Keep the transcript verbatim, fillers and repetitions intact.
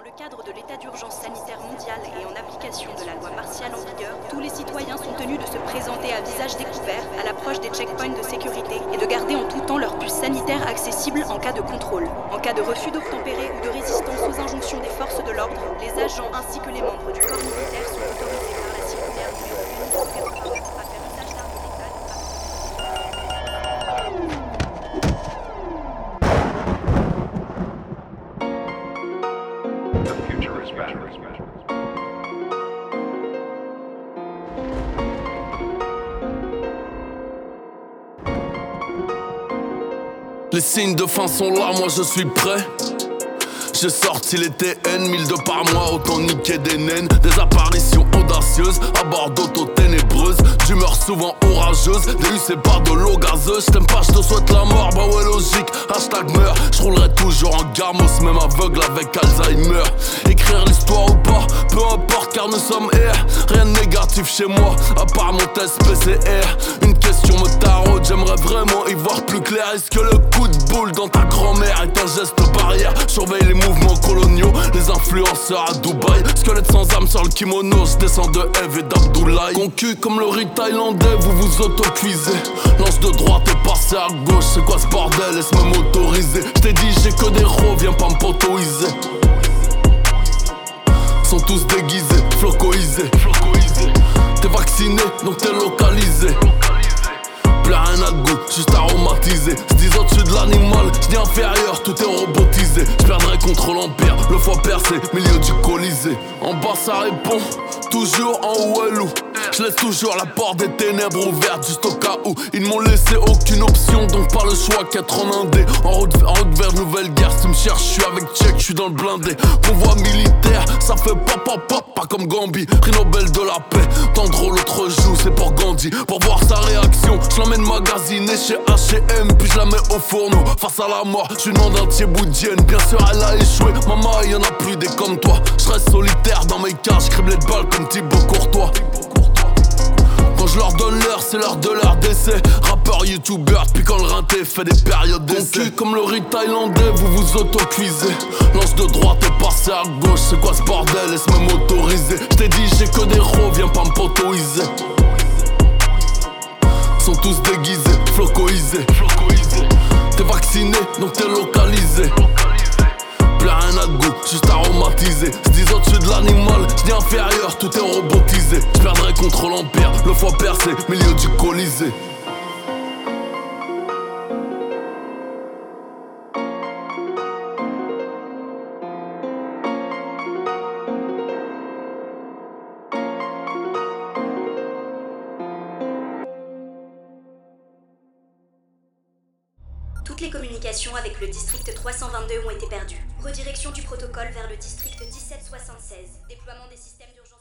le cadre de l'état d'urgence sanitaire mondial et en application de la loi martiale en vigueur, tous les citoyens sont tenus de se présenter à visage découvert à l'approche des checkpoints de sécurité et de garder en tout temps leur puce sanitaire accessible en cas de contrôle. En cas de refus d'obtempérer ou de résistance aux injonctions des forces de l'ordre, les agents ainsi que les membres du corps militaire sont autorisés par la circulaire numéro mille cent quatre-vingt-neuf à faire usage d'armes létales. Les signes de fin sont là, moi je suis prêt. J'ai sorti les T N, mille de par mois, autant niquer des naines. Des apparitions audacieuses, à bord d'auto ténébreuses. D'humeur souvent orageuse, des U C par de l'eau gazeuse. J't'aime pas, j'te souhaite la mort, bah ouais logique, hashtag meurs. J'roulerai toujours en gamos, même aveugle avec Alzheimer. Écrire l'histoire ou pas, peu importe car nous sommes R. Rien de négatif chez moi, à part mon test P C R. Une question me taraude, j'aimerais vraiment y voir plus clair. Est-ce que le coup de boule dans ta grand-mère est un geste barrière? Surveille les mouvements coloniaux, les influenceurs à Dubaï. Squelette sans âme sur le kimono, je descends de Eve et d'Abdoulaye. Concu comme le riz thaïlandais, vous vous auto-cuisez. Lance de droite et passez à gauche, c'est quoi ce bordel, laisse-moi m'autoriser. J't'ai dit j'ai que des ros, viens pas me potoiser. Sont tous déguisés, flocoisés. T'es vacciné, donc t'es localisé. Plus rien à goût, juste aromatisé. J'dis au-dessus de l'animal, j'dis inférieur, tout est robotisé. J'perdrai contre l'empire, le foie percé, milieu du colisée. En bas ça répond, toujours en haut elle ou. J'laisse toujours la porte des ténèbres ouverte, juste au cas où. Ils m'ont laissé aucune option, donc pas le choix qu'être en indé. En route, en route vers nouvelle guerre, si tu me cherches, j'suis avec check, j'suis dans le blindé. Convoi militaire, ça fait pop pop pop, pas comme Gambi. Prix Nobel de la paix, tendre l'autre joue, c'est pour Gandhi. Pour voir sa réaction, j'l'emmène magasiner chez H et M, puis je la mets au fourneau. Face à la mort, je demande un tiers boudienne. Bien sûr elle a échoué, maman y'en a plus des comme toi. Je reste solitaire dans mes cages, criblé de balles comme Thibaut Courtois. Quand je leur donne l'heure, c'est l'heure de leur décès. Rappeur, youtubeur, puis quand le rinté fait des périodes d'essai. Concu comme le riz thaïlandais, vous vous auto-cuisez. Lance de droite et passez à gauche, c'est quoi ce bordel, laisse-moi m'autoriser. J't'ai dit j'ai que des ros, viens pas me potoiser. Sont tous déguisés, flocoisés. T'es vacciné, donc t'es localisé. Plus rien à goût, juste aromatisé. J'dis au-dessus de l'animal, j'dis inférieur, tout est robotisé. J'perdrai contre l'empire, le foie percé, milieu du colisée. Toutes les communications avec le district trois cent vingt-deux ont été perdues. Redirection du protocole vers le district dix-sept soixante-seize. Déploiement des systèmes d'urgence.